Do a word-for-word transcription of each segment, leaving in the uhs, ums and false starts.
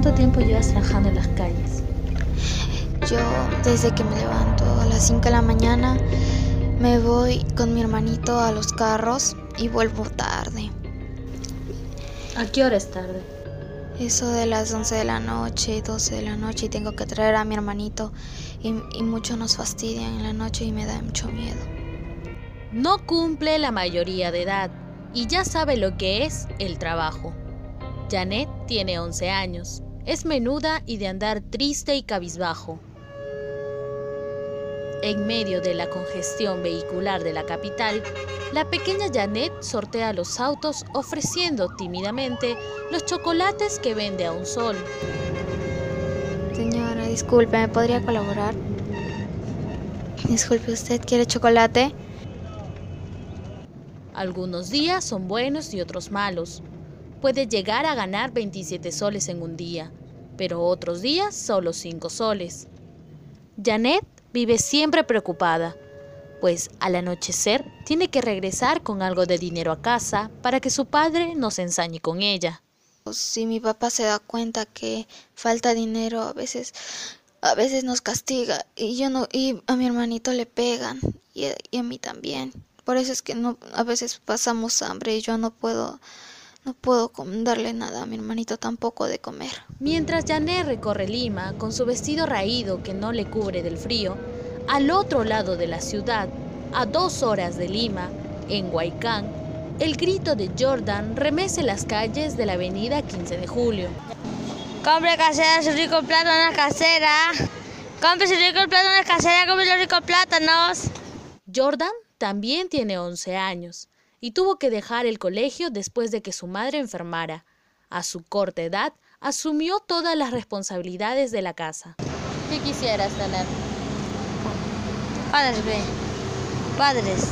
¿Cuánto tiempo llevas trabajando en las calles? Yo desde que me levanto a las cinco de la mañana me voy con mi hermanito a los carros y vuelvo tarde. ¿A qué hora es tarde? Eso de las once de la noche, doce de la noche, y tengo que traer a mi hermanito y, y mucho nos fastidian en la noche y me da mucho miedo. No cumple la mayoría de edad y ya sabe lo que es el trabajo. Janet tiene once años, es menuda y de andar triste y cabizbajo. En medio de la congestión vehicular de la capital, la pequeña Janet sortea los autos ofreciendo tímidamente los chocolates que vende a un sol. Señora, disculpe, ¿me podría colaborar? Disculpe, ¿usted quiere chocolate? Algunos días son buenos y otros malos. Puede llegar a ganar veintisiete soles en un día, pero otros días solo cinco soles. Janet vive siempre preocupada, pues al anochecer tiene que regresar con algo de dinero a casa para que su padre no se ensañe con ella. Si mi papá se da cuenta que falta dinero, a veces, a veces nos castiga y yo no, y a mi hermanito le pegan y, y a mí también. Por eso es que no, a veces pasamos hambre y yo no puedo, no puedo darle nada a mi hermanito tampoco de comer. Mientras Janet recorre Lima con su vestido raído que no le cubre del frío, al otro lado de la ciudad, a dos horas de Lima, en Huaycán, el grito de Jordan remece las calles de la avenida quince de julio. Compre casera su rico plátano casera. Compre su rico plátano casera, compre los ricos plátanos. Jordan también tiene once años y tuvo que dejar el colegio después de que su madre enfermara. A su corta edad, asumió todas las responsabilidades de la casa. ¿Qué quisieras tener? Padres, ve. Padres.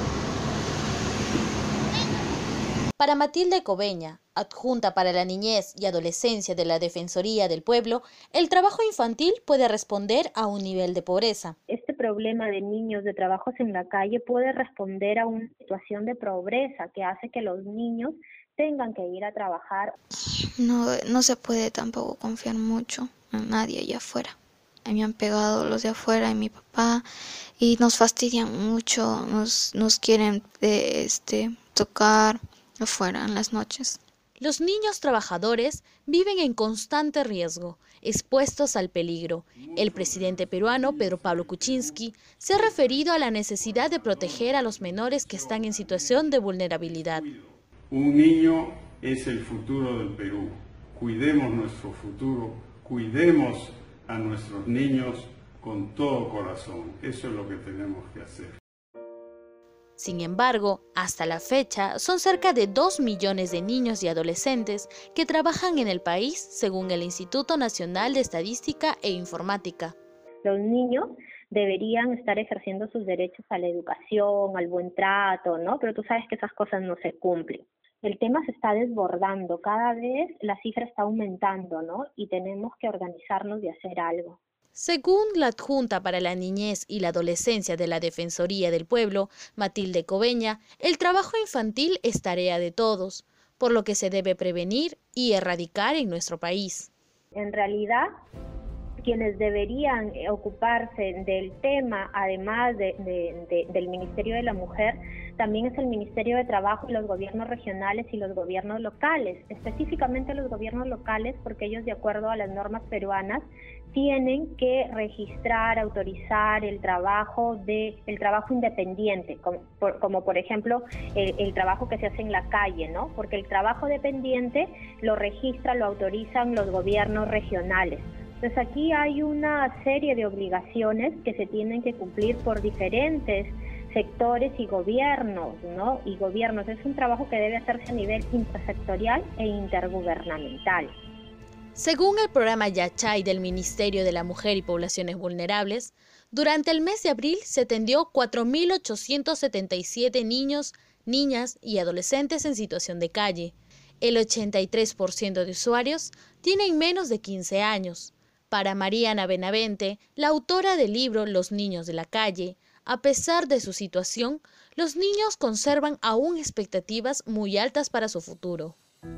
Para Matilde Cobeña, adjunta para la niñez y adolescencia de la Defensoría del Pueblo, el trabajo infantil puede responder a un nivel de pobreza. Este problema de niños de trabajos en la calle puede responder a una situación de pobreza que hace que los niños tengan que ir a trabajar. No, no se puede tampoco confiar mucho en nadie allá afuera. A mí me han pegado los de afuera y mi papá y nos fastidian mucho, nos, nos quieren eh, este, tocar afuera en las noches. Los niños trabajadores viven en constante riesgo, expuestos al peligro. El presidente peruano, Pedro Pablo Kuczynski, se ha referido a la necesidad de proteger a los menores que están en situación de vulnerabilidad. Un niño es el futuro del Perú. Cuidemos nuestro futuro, cuidemos a nuestros niños con todo corazón. Eso es lo que tenemos que hacer. Sin embargo, hasta la fecha, son cerca de dos millones de niños y adolescentes que trabajan en el país, según el Instituto Nacional de Estadística e Informática. Los niños deberían estar ejerciendo sus derechos a la educación, al buen trato, ¿no? Pero tú sabes que esas cosas no se cumplen. El tema se está desbordando, cada vez la cifra está aumentando, ¿no? Y tenemos que organizarnos y hacer algo. Según la adjunta para la niñez y la adolescencia de la Defensoría del Pueblo, Matilde Cobeña, el trabajo infantil es tarea de todos, por lo que se debe prevenir y erradicar en nuestro país. En realidad, quienes deberían ocuparse del tema, además de, de, de, del Ministerio de la Mujer, también es el Ministerio de Trabajo y los gobiernos regionales y los gobiernos locales, específicamente los gobiernos locales, porque ellos, de acuerdo a las normas peruanas, tienen que registrar, autorizar el trabajo de el trabajo independiente, como por, como por ejemplo el, el trabajo que se hace en la calle, ¿no? Porque el trabajo dependiente lo registra, lo autorizan los gobiernos regionales. Entonces aquí hay una serie de obligaciones que se tienen que cumplir por diferentes sectores y gobiernos, ¿no? Y gobiernos, es un trabajo que debe hacerse a nivel intersectorial e intergubernamental. Según el programa Yachay del Ministerio de la Mujer y Poblaciones Vulnerables, durante el mes de abril se atendió cuatro mil ochocientos setenta y siete niños, niñas y adolescentes en situación de calle. El ochenta y tres por ciento de usuarios tienen menos de quince años. Para Mariana Benavente, la autora del libro Los niños de la calle, a pesar de su situación, los niños conservan aún expectativas muy altas para su futuro.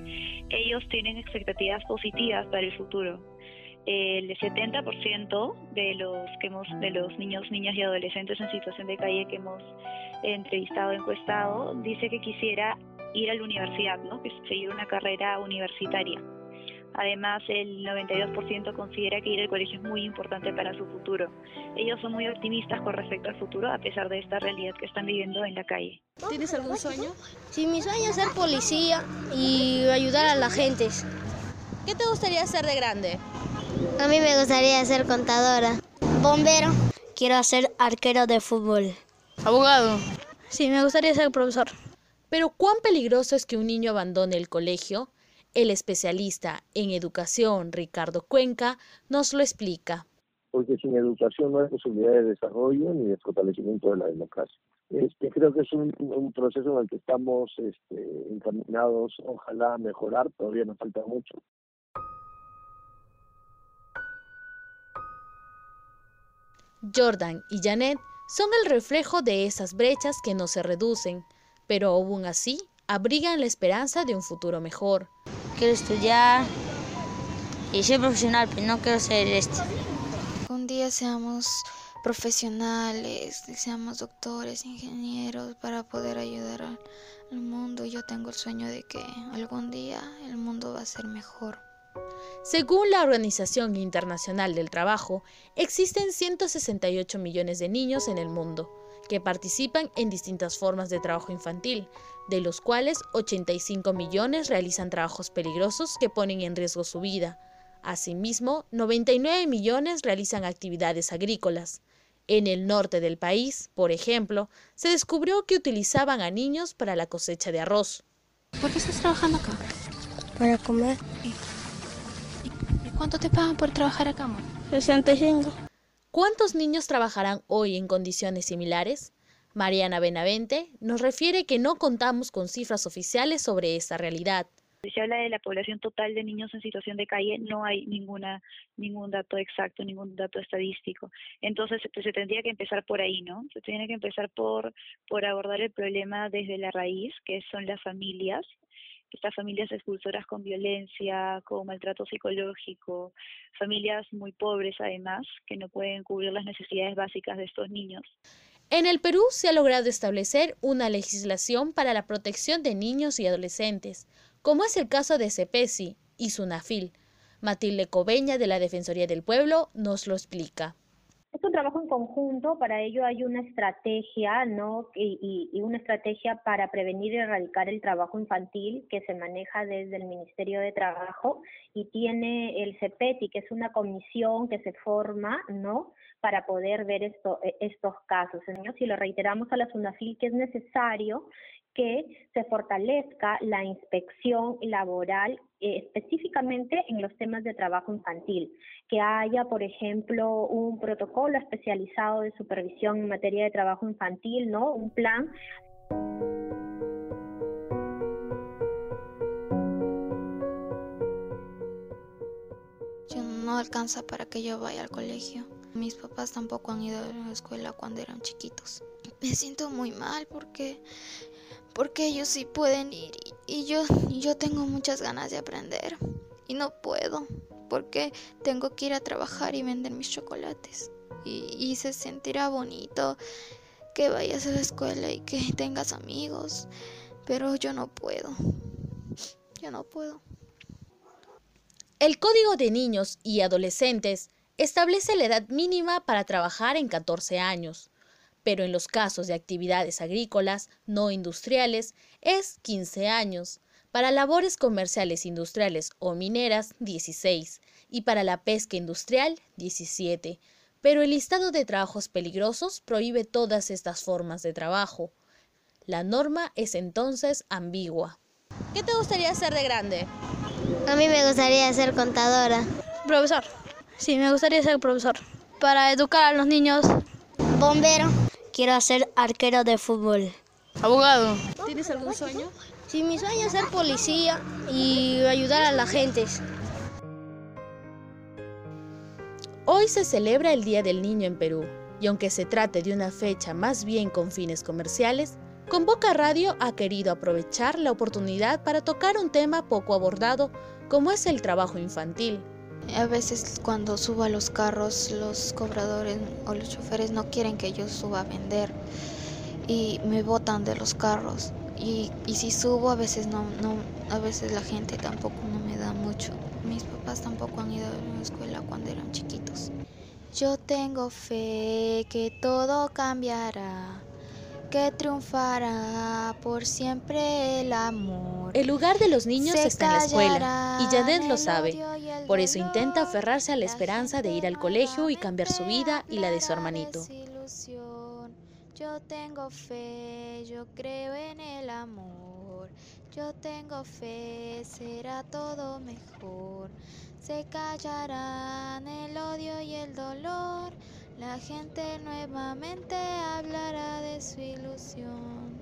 ellos tienen expectativas positivas para el futuro. El setenta por ciento de los que hemos, de los niños, niñas y adolescentes en situación de calle que hemos entrevistado, encuestado, dice que quisiera ir a la universidad, ¿no? Que seguir una carrera universitaria. Además, el noventa y dos por ciento considera que ir al colegio es muy importante para su futuro. Ellos son muy optimistas con respecto al futuro, a pesar de esta realidad que están viviendo en la calle. ¿Tienes algún sueño? Sí, mi sueño es ser policía y ayudar a la gente. ¿Qué te gustaría hacer de grande? A mí me gustaría ser contadora. Bombero. Quiero ser arquero de fútbol. Abogado. Sí, me gustaría ser profesor. Pero ¿cuán peligroso es que un niño abandone el colegio? El especialista en educación, Ricardo Cuenca, nos lo explica. Porque sin educación no hay posibilidad de desarrollo ni de fortalecimiento de la democracia. Este, creo que es un, un proceso en el que estamos este, encaminados, ojalá a mejorar, todavía nos falta mucho. Jordan y Janet son el reflejo de esas brechas que no se reducen, pero aún así abrigan la esperanza de un futuro mejor. Quiero estudiar y ser profesional, pero no quiero ser este. Un día seamos profesionales, seamos doctores, ingenieros, para poder ayudar al, al mundo. Yo tengo el sueño de que algún día el mundo va a ser mejor. Según la Organización Internacional del Trabajo, existen ciento sesenta y ocho millones de niños en el mundo que participan en distintas formas de trabajo infantil, de los cuales ochenta y cinco millones realizan trabajos peligrosos que ponen en riesgo su vida. Asimismo, noventa y nueve millones realizan actividades agrícolas. En el norte del país, por ejemplo, se descubrió que utilizaban a niños para la cosecha de arroz. ¿Por qué estás trabajando acá? Para comer. ¿Y cuánto te pagan por trabajar acá, amor? sesenta y cinco. ¿Cuántos niños trabajarán hoy en condiciones similares? Mariana Benavente nos refiere que no contamos con cifras oficiales sobre esta realidad. Si se habla de la población total de niños en situación de calle, no hay ninguna ningún dato exacto, ningún dato estadístico. Entonces pues, se tendría que empezar por ahí, ¿no? Se tiene que empezar por, por abordar el problema desde la raíz, que son las familias. Estas familias expulsoras con violencia, con maltrato psicológico, familias muy pobres además, que no pueden cubrir las necesidades básicas de estos niños. En el Perú se ha logrado establecer una legislación para la protección de niños y adolescentes, como es el caso de CEPESI y SUNAFIL. Matilde Cobeña, de la Defensoría del Pueblo, nos lo explica. Es un trabajo en conjunto, para ello hay una estrategia, ¿no? Y, y, y una estrategia para prevenir y erradicar el trabajo infantil que se maneja desde el Ministerio de Trabajo, y tiene el CEPETI, que es una comisión que se forma, ¿no?, para poder ver esto, estos casos. Y lo reiteramos a la SUNAFIL que es necesario que se fortalezca la inspección laboral eh, específicamente en los temas de trabajo infantil, que haya, por ejemplo, un protocolo especializado de supervisión en materia de trabajo infantil, ¿no? Un plan. Yo no alcanza para que yo vaya al colegio. Mis papás tampoco han ido a la escuela cuando eran chiquitos. Me siento muy mal porque... porque ellos sí pueden ir y, y yo, yo tengo muchas ganas de aprender y no puedo porque tengo que ir a trabajar y vender mis chocolates y, y se sentirá bonito que vayas a la escuela y que tengas amigos, pero yo no puedo, yo no puedo. El Código de Niños y Adolescentes establece la edad mínima para trabajar en catorce años. Pero en los casos de actividades agrícolas no industriales es quince años, para labores comerciales industriales o mineras dieciséis y para la pesca industrial diecisiete. Pero el listado de trabajos peligrosos prohíbe todas estas formas de trabajo. La norma es entonces ambigua. ¿Qué te gustaría hacer de grande? A mí me gustaría ser contadora. Profesor. Sí, me gustaría ser profesor. Para educar a los niños. Bombero. Quiero ser arquero de fútbol. Abogado. ¿Tienes algún sueño? Sí, mi sueño es ser policía y ayudar a la gente. Hoy se celebra el Día del Niño en Perú, y aunque se trate de una fecha más bien con fines comerciales, Convoca Radio ha querido aprovechar la oportunidad para tocar un tema poco abordado, como es el trabajo infantil. A veces cuando subo a los carros, los cobradores o los choferes no quieren que yo suba a vender y me botan de los carros. Y, y si subo, a veces no, no, a veces la gente tampoco no me da mucho. Mis papás tampoco han ido a la escuela cuando eran chiquitos. Yo tengo fe que todo cambiará, que triunfará por siempre el amor. El lugar de los niños Se está en la escuela, y Janet lo callarán sabe. el odio y el Por eso intenta dolor. aferrarse a la La esperanza de ir gente al colegio y cambiar su nuevamente vida y la de su hablará hermanito. desilusión. Yo tengo fe, yo creo en el amor. Yo tengo fe, será todo mejor. Se callarán el odio y el dolor. La gente nuevamente hablará de su ilusión.